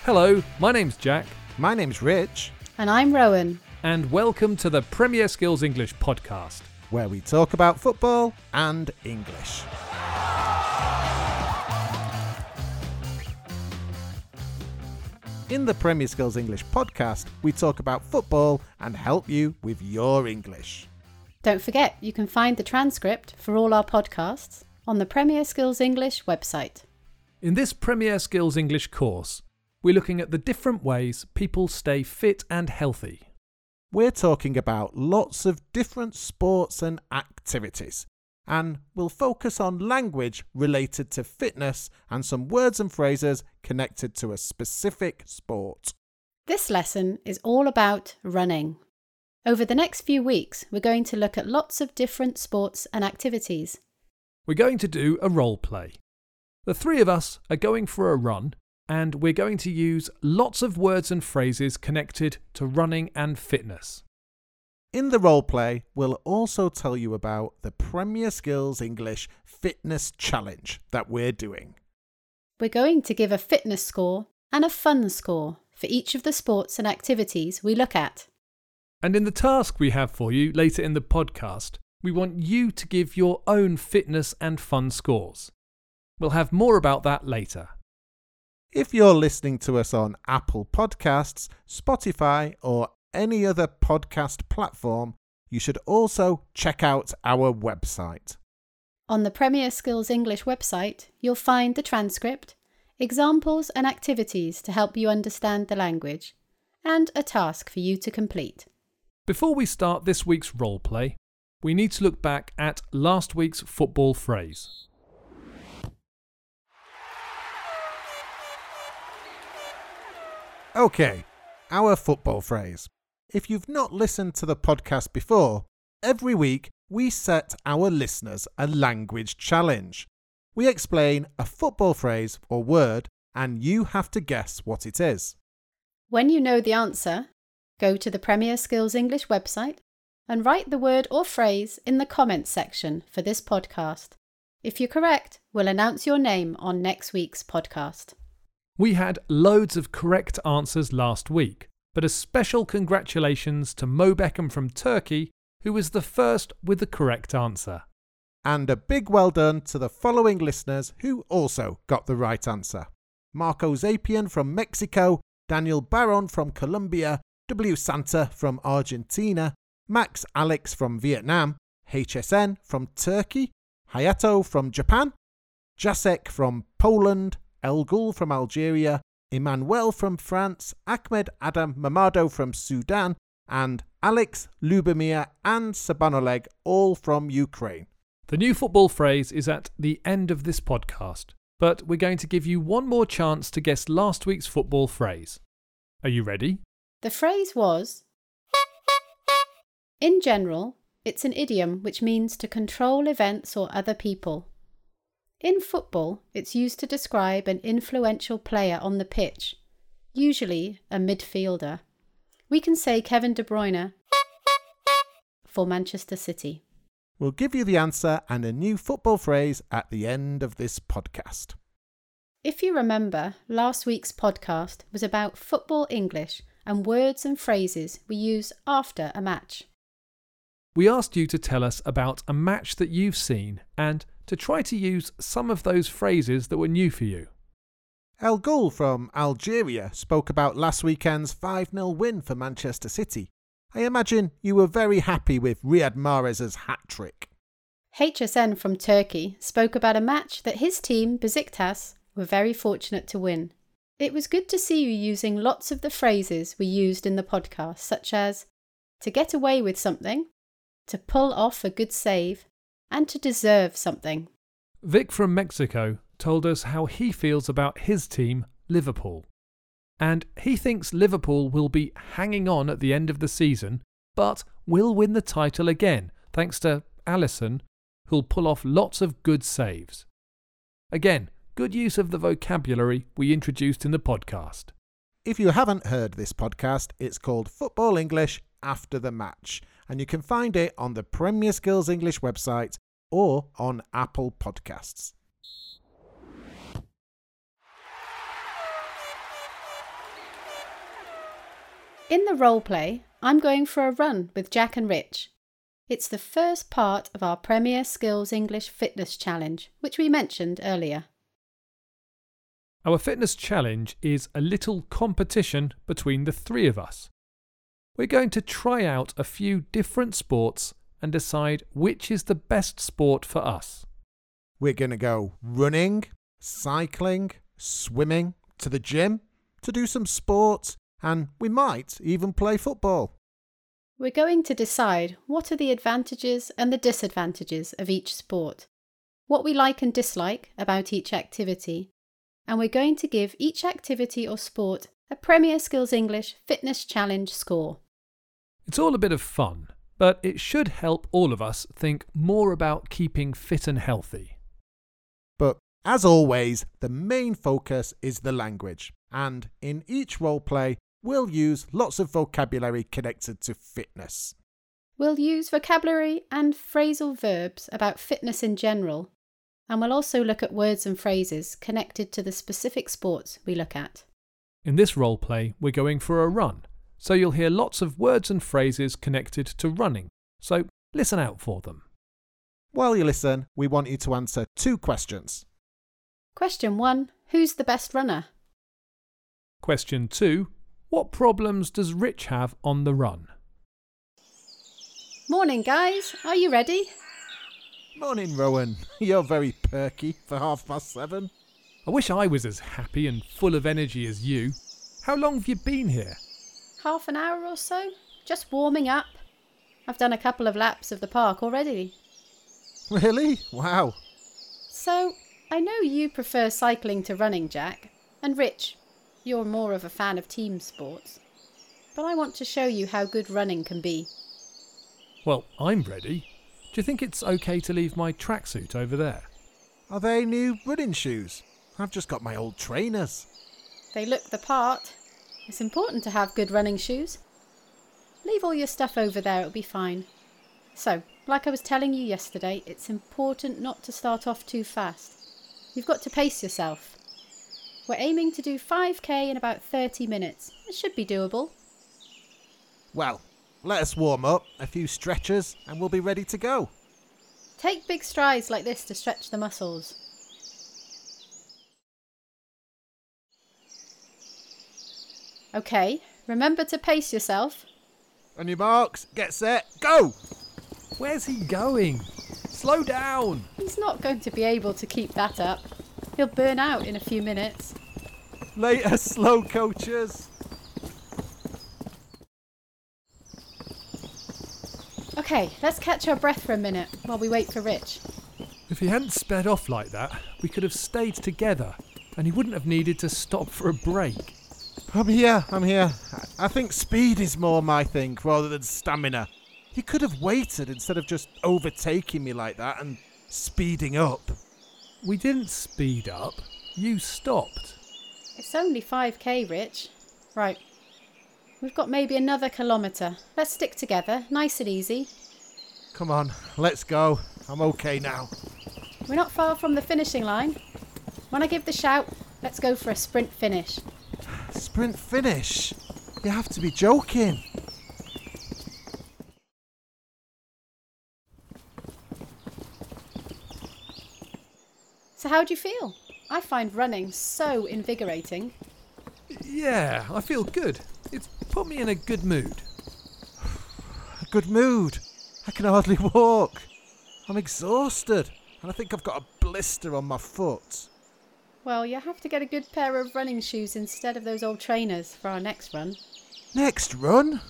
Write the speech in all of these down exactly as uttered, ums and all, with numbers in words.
Hello, my name's Jack. My name's Rich. And I'm Rowan. And welcome to the Premier Skills English podcast, where we talk about football and English. In the Premier Skills English podcast, we talk about football and help you with your English. Don't forget, you can find the transcript for all our podcasts on the Premier Skills English website. In this Premier Skills English course, we're looking at the different ways people stay fit and healthy. We're talking about lots of different sports and activities, and we'll focus on language related to fitness and some words and phrases connected to a specific sport. This lesson is all about running. Over the next few weeks, we're going to look at lots of different sports and activities. We're going to do a role play. The three of us are going for a run, and we're going to use lots of words and phrases connected to running and fitness. In the role play, we'll also tell you about the Premier Skills English Fitness Challenge that we're doing. We're going to give a fitness score and a fun score for each of the sports and activities we look at. And in the task we have for you later in the podcast, we want you to give your own fitness and fun scores. We'll have more about that later. If you're listening to us on Apple Podcasts, Spotify, or any other podcast platform, you should also check out our website. On the Premier Skills English website, you'll find the transcript, examples and activities to help you understand the language, and a task for you to complete. Before we start this week's role play, we need to look back at last week's football phrase. Okay, our football phrase. If you've not listened to the podcast before, every week we set our listeners a language challenge. We explain a football phrase or word and you have to guess what it is. When you know the answer, go to the Premier Skills English website and write the word or phrase in the comments section for this podcast. If you're correct, we'll announce your name on next week's podcast. We had loads of correct answers last week, but a special congratulations to Mo Beckham from Turkey, who was the first with the correct answer. And a big well done to the following listeners who also got the right answer. Marco Zapian from Mexico, Daniel Baron from Colombia, W. Santa from Argentina, Max Alex from Vietnam, H S N from Turkey, Hayato from Japan, Jacek from Poland, El Ghul from Algeria, Emmanuel from France, Ahmed Adam Mamado from Sudan, and Alex Lubomir and Sabanoleg, all from Ukraine. The new football phrase is at the end of this podcast, but we're going to give you one more chance to guess last week's football phrase. Are you ready? The phrase was, in general, it's an idiom which means to control events or other people. In football, it's used to describe an influential player on the pitch, usually a midfielder. We can say Kevin De Bruyne for Manchester City. We'll give you the answer and a new football phrase at the end of this podcast. If you remember, last week's podcast was about football English and words and phrases we use after a match. We asked you to tell us about a match that you've seen and to try to use some of those phrases that were new for you. El Ghul from Algeria spoke about last weekend's five nil win for Manchester City. I imagine you were very happy with Riyad Mahrez's hat-trick. H S N from Turkey spoke about a match that his team, Besiktas, were very fortunate to win. It was good to see you using lots of the phrases we used in the podcast, such as to get away with something, to pull off a good save, and to deserve something. Vic from Mexico told us how he feels about his team, Liverpool. And he thinks Liverpool will be hanging on at the end of the season, but will win the title again, thanks to Alisson, who'll pull off lots of good saves. Again, good use of the vocabulary we introduced in the podcast. If you haven't heard this podcast, it's called Football English After the Match, and you can find it on the Premier Skills English website or on Apple Podcasts. In the role play, I'm going for a run with Jack and Rich. It's the first part of our Premier Skills English Fitness Challenge, which we mentioned earlier. Our fitness challenge is a little competition between the three of us. We're going to try out a few different sports and decide which is the best sport for us. We're going to go running, cycling, swimming, to the gym, to do some sport, and we might even play football. We're going to decide what are the advantages and the disadvantages of each sport, what we like and dislike about each activity, and we're going to give each activity or sport a Premier Skills English Fitness Challenge score. It's all a bit of fun, but it should help all of us think more about keeping fit and healthy. But as always, the main focus is the language, and in each roleplay, we'll use lots of vocabulary connected to fitness. We'll use vocabulary and phrasal verbs about fitness in general, and we'll also look at words and phrases connected to the specific sports we look at. In this roleplay, we're going for a run, so you'll hear lots of words and phrases connected to running, so listen out for them. While you listen, we want you to answer two questions. Question one. Who's the best runner? Question two. What problems does Rich have on the run? Morning, guys. Are you ready? Morning, Rowan. You're very perky for half past seven. I wish I was as happy and full of energy as you. How long have you been here? Half an hour or so. Just warming up. I've done a couple of laps of the park already. Really? Wow. So, I know you prefer cycling to running, Jack. And Rich, you're more of a fan of team sports. But I want to show you how good running can be. Well, I'm ready. Do you think it's okay to leave my tracksuit over there? Are they new running shoes? I've just got my old trainers. They look the part. It's important to have good running shoes. Leave all your stuff over there, it'll be fine. So, like I was telling you yesterday, it's important not to start off too fast. You've got to pace yourself. We're aiming to do five K in about thirty minutes. It should be doable. Well, let us warm up, a few stretches, and we'll be ready to go. Take big strides like this to stretch the muscles. Okay, remember to pace yourself. On your marks, get set, go! Where's he going? Slow down! He's not going to be able to keep that up. He'll burn out in a few minutes. Later, slow coaches. Okay, let's catch our breath for a minute while we wait for Rich. If he hadn't sped off like that, we could have stayed together, and he wouldn't have needed to stop for a break. I'm here, I'm here. I think speed is more my thing rather than stamina. You could have waited instead of just overtaking me like that and speeding up. We didn't speed up. You stopped. It's only five K, Rich. Right. We've got maybe another kilometre. Let's stick together, nice and easy. Come on, let's go. I'm okay now. We're not far from the finishing line. When I give the shout, let's go for a sprint finish. Sprint finish? You have to be joking. So how do you feel? I find running so invigorating. Yeah, I feel good. It's put me in a good mood. A good mood? I can hardly walk. I'm exhausted, and I think I've got a blister on my foot. Well, you have to get a good pair of running shoes instead of those old trainers for our next run. Next run?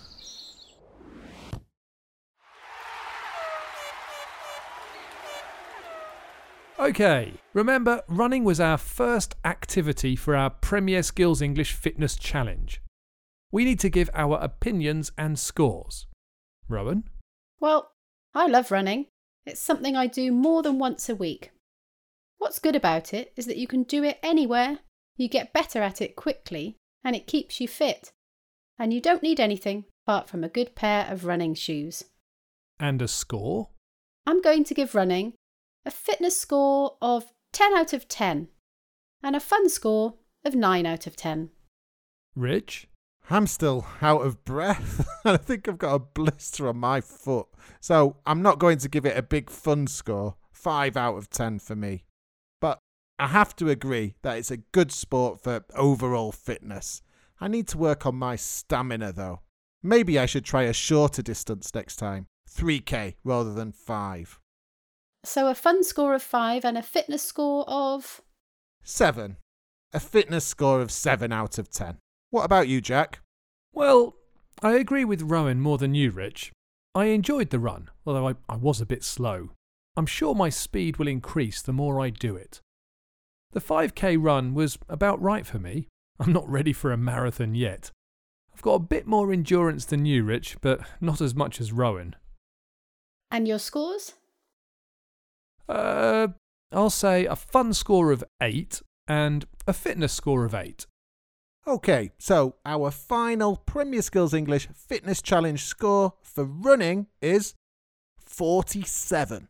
Okay, remember, running was our first activity for our Premier Skills English Fitness Challenge. We need to give our opinions and scores. Rowan? Well, I love running. It's something I do more than once a week. What's good about it is that you can do it anywhere, you get better at it quickly, and it keeps you fit. And you don't need anything apart from a good pair of running shoes. And a score? I'm going to give running a fitness score of ten out of ten and a fun score of nine out of ten. Rich? I'm still out of breath. I think I've got a blister on my foot. So I'm not going to give it a big fun score. five out of ten for me. But I have to agree that it's a good sport for overall fitness. I need to work on my stamina though. Maybe I should try a shorter distance next time. three K rather than five. So a fun score of five and a fitness score of... seven. A fitness score of seven out of ten. What about you, Jack? Well, I agree with Rowan more than you, Rich. I enjoyed the run, although I, I was a bit slow. I'm sure my speed will increase the more I do it. The five K run was about right for me. I'm not ready for a marathon yet. I've got a bit more endurance than you, Rich, but not as much as Rowan. And your scores? Uh, I'll say a fun score of eight and a fitness score of eight. Okay, so our final Premier Skills English Fitness Challenge score for running is forty-seven.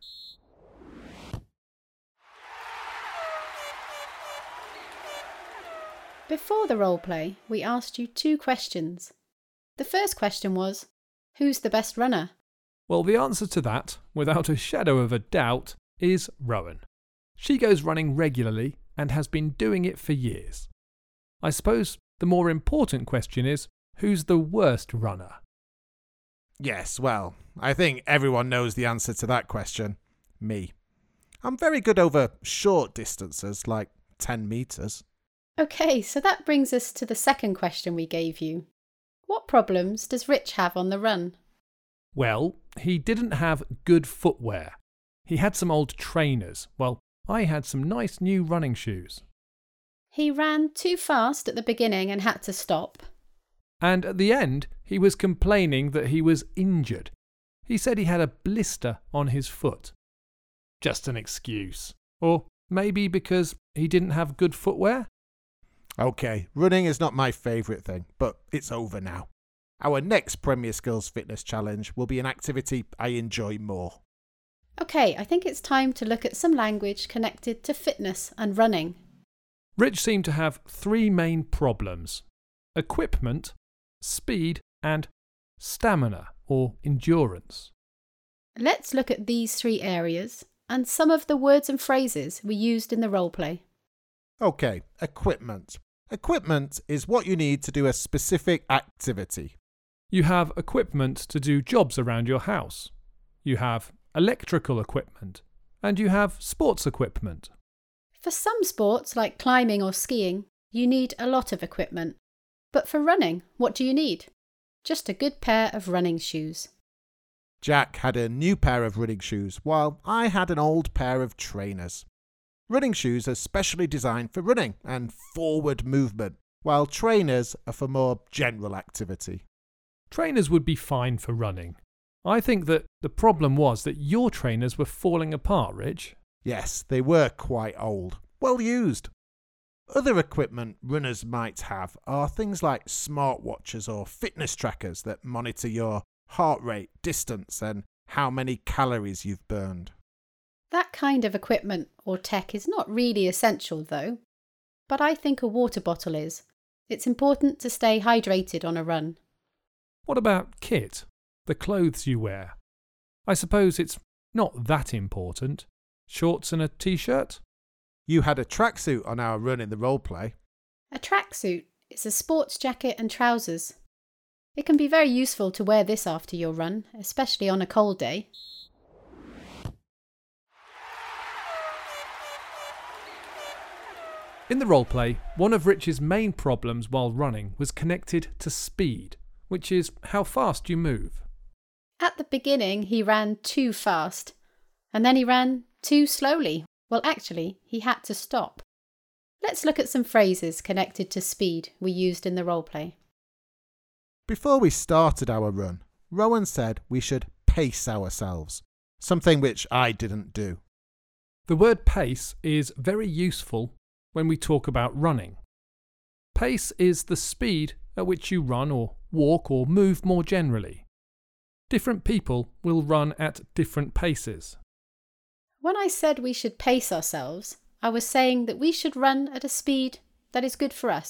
Before the role play, we asked you two questions. The first question was, who's the best runner? Well, the answer to that, without a shadow of a doubt, is Rowan. She goes running regularly and has been doing it for years. I suppose the more important question is, who's the worst runner? Yes, well, I think everyone knows the answer to that question. Me. I'm very good over short distances, like ten metres. Okay, so that brings us to the second question we gave you. What problems does Rich have on the run? Well, he didn't have good footwear. He had some old trainers, while I had some nice new running shoes. He ran too fast at the beginning and had to stop. And at the end, he was complaining that he was injured. He said he had a blister on his foot. Just an excuse. Or maybe because he didn't have good footwear? Okay, running is not my favourite thing, but it's over now. Our next Premier Skills Fitness Challenge will be an activity I enjoy more. Okay, I think it's time to look at some language connected to fitness and running. Rich seemed to have three main problems: equipment, speed, and stamina or endurance. Let's look at these three areas and some of the words and phrases we used in the role play. Okay, equipment. Equipment is what you need to do a specific activity. You have equipment to do jobs around your house. You have electrical equipment. And you have sports equipment. For some sports, like climbing or skiing, you need a lot of equipment. But for running, what do you need? Just a good pair of running shoes. Jack had a new pair of running shoes, while I had an old pair of trainers. Running shoes are specially designed for running and forward movement, while trainers are for more general activity. Trainers would be fine for running. I think that the problem was that your trainers were falling apart, Rich. Yes, they were quite old. Well used. Other equipment runners might have are things like smartwatches or fitness trackers that monitor your heart rate, distance, and how many calories you've burned. That kind of equipment or tech is not really essential though, but I think a water bottle is. It's important to stay hydrated on a run. What about kit? The clothes you wear? I suppose it's not that important. Shorts and a t-shirt? You had a tracksuit on our run in the role play. A tracksuit is a sports jacket and trousers. It can be very useful to wear this after your run, especially on a cold day. In the roleplay, one of Rich's main problems while running was connected to speed, which is how fast you move. At the beginning, he ran too fast, and then he ran too slowly. Well, actually, he had to stop. Let's look at some phrases connected to speed we used in the roleplay. Before we started our run, Rowan said we should pace ourselves, something which I didn't do. The word pace is very useful when we talk about running. Pace is the speed at which you run or walk or move more generally. Different people will run at different paces. When I said we should pace ourselves, I was saying that we should run at a speed that is good for us,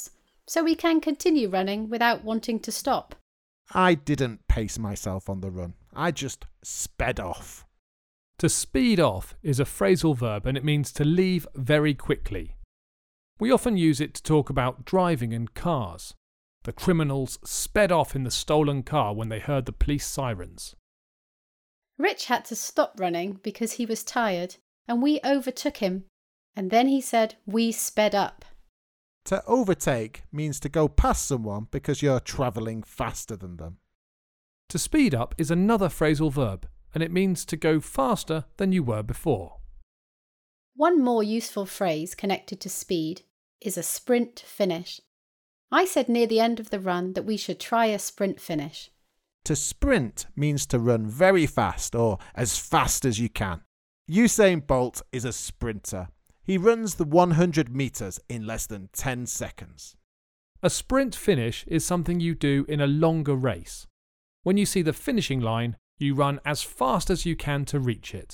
so we can continue running without wanting to stop. I didn't pace myself on the run. I just sped off. To speed off is a phrasal verb and it means to leave very quickly. We often use it to talk about driving in cars. The criminals sped off in the stolen car when they heard the police sirens. Rich had to stop running because he was tired, and we overtook him. And then he said we sped up. To overtake means to go past someone because you're travelling faster than them. To speed up is another phrasal verb, and it means to go faster than you were before. One more useful phrase connected to speed is a sprint finish. I said near the end of the run that we should try a sprint finish. To sprint means to run very fast or as fast as you can. Usain Bolt is a sprinter. He runs the one hundred metres in less than ten seconds. A sprint finish is something you do in a longer race. When you see the finishing line, you run as fast as you can to reach it.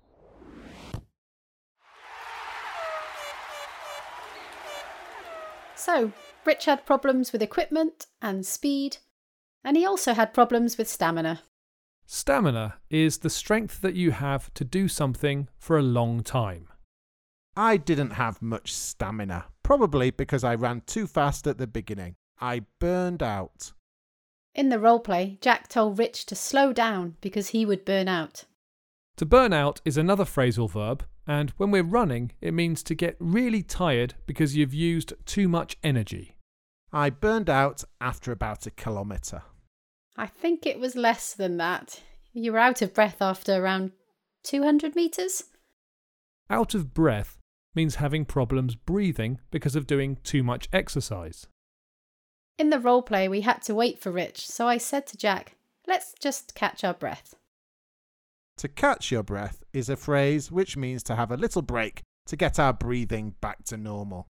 So, Rich had problems with equipment and speed, and he also had problems with stamina. Stamina is the strength that you have to do something for a long time. I didn't have much stamina, probably because I ran too fast at the beginning. I burned out. In the roleplay, Jack told Rich to slow down because he would burn out. To burn out is another phrasal verb, and when we're running, it means to get really tired because you've used too much energy. I burned out after about a kilometre. I think it was less than that. You were out of breath after around two hundred metres? Out of breath means having problems breathing because of doing too much exercise. In the roleplay, we had to wait for Rich, so I said to Jack, let's just catch our breath. To catch your breath is a phrase which means to have a little break to get our breathing back to normal.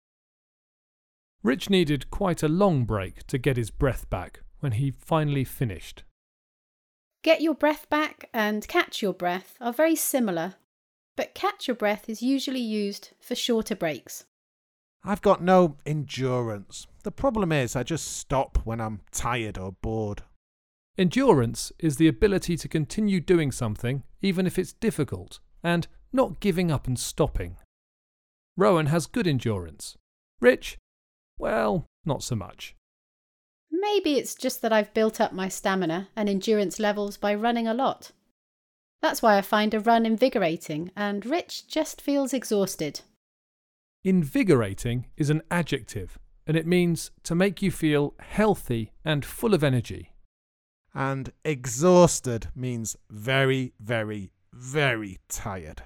Rich needed quite a long break to get his breath back when he finally finished. Get your breath back and catch your breath are very similar, but catch your breath is usually used for shorter breaks. I've got no endurance. The problem is I just stop when I'm tired or bored. Endurance is the ability to continue doing something even if it's difficult and not giving up and stopping. Rowan has good endurance. Rich? Well, not so much. Maybe it's just that I've built up my stamina and endurance levels by running a lot. That's why I find a run invigorating and Rich just feels exhausted. Invigorating is an adjective and it means to make you feel healthy and full of energy. And exhausted means very, very, very tired.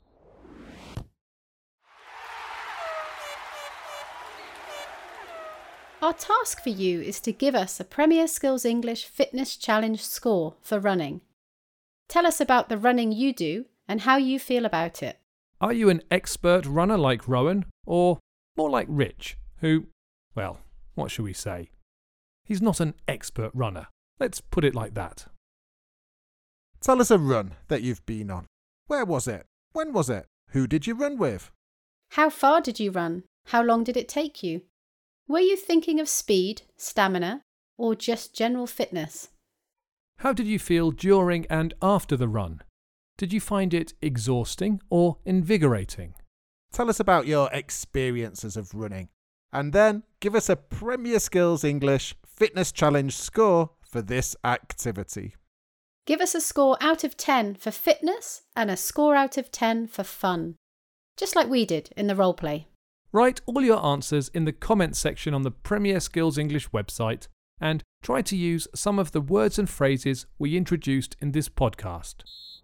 Our task for you is to give us a Premier Skills English Fitness Challenge score for running. Tell us about the running you do and how you feel about it. Are you an expert runner like Rowan, or more like Rich, who, well, what shall we say? He's not an expert runner. Let's put it like that. Tell us a run that you've been on. Where was it? When was it? Who did you run with? How far did you run? How long did it take you? Were you thinking of speed, stamina, or just general fitness? How did you feel during and after the run? Did you find it exhausting or invigorating? Tell us about your experiences of running. And then give us a Premier Skills English Fitness Challenge score for this activity. Give us a score out of ten for fitness and a score out of ten for fun. Just like we did in the roleplay. Write all your answers in the comments section on the Premier Skills English website and try to use some of the words and phrases we introduced in this podcast.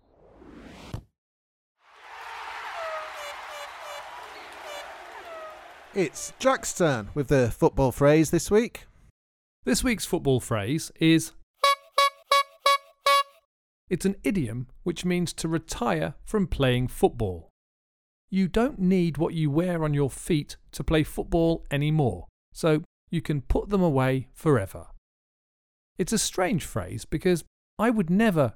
It's Jack's turn with the football phrase this week. This week's football phrase is... It's an idiom which means to retire from playing football. You don't need what you wear on your feet to play football anymore, so you can put them away forever. It's a strange phrase because I would never...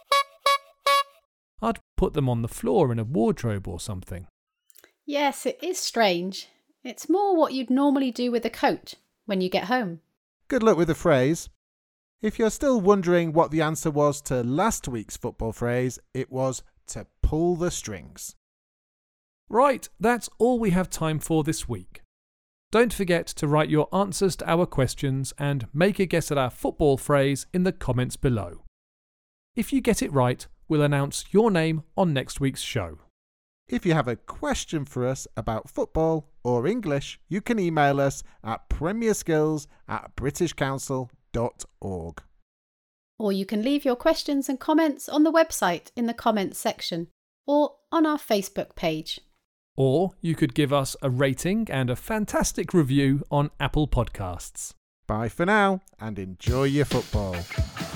I'd put them on the floor in a wardrobe or something. Yes, it is strange. It's more what you'd normally do with a coat, when you get home. Good luck with the phrase. If you're still wondering what the answer was to last week's football phrase, it was to pull the strings. Right, that's all we have time for this week. Don't forget to write your answers to our questions and make a guess at our football phrase in the comments below. If you get it right, we'll announce your name on next week's show. If you have a question for us about football or English, you can email us at premierskills at british council dot org. Or you can leave your questions and comments on the website in the comments section or on our Facebook page. Or you could give us a rating and a fantastic review on Apple Podcasts. Bye for now and enjoy your football.